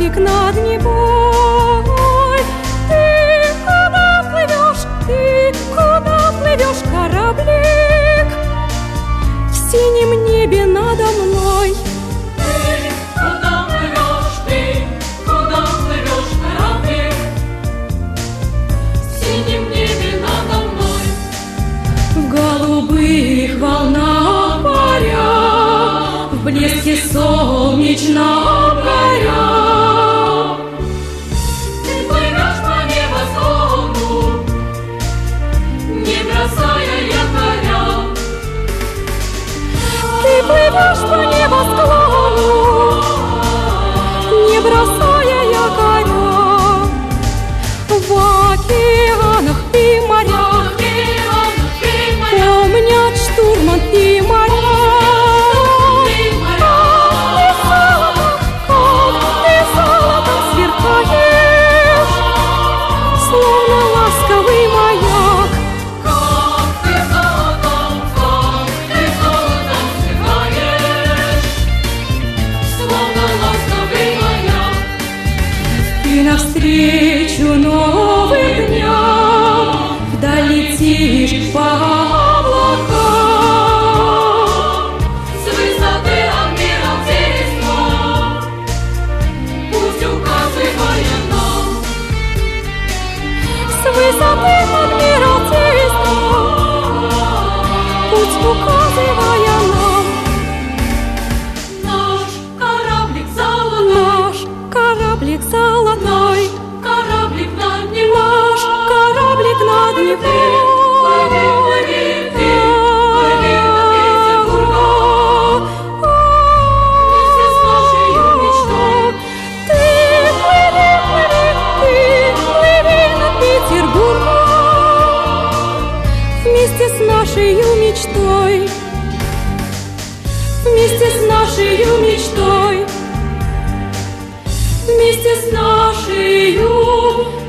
кораблик над Невой. Ты куда плывешь, кораблик, в синем небе надо мной? Ты куда плывешь, кораблик, в синем небе надо мной? В голубых волнах паря, в блеске солнечном горя. Ты плывешь по небосклону, не бросая якоря. Ты плывешь по небосклону, не бросая якоря. В океанах и морях помнят штурман и моряк. Ты золотом сверкаешь, словно ласковый маяк. Как ты золотом сверкаешь, словно ласковый маяк. Ты навстречу новым дням долетишь по облакам. С высоты Адмиралтейства путь указывая нам. С высоты Адмиралтейства путь указывая нам. Наш кораблик золотой, Наш кораблик золотой, кораблик над Невой. наш кораблик над Невой. Вместе с нашей мечтой, вместе с нашей мечтой, вместе с нашей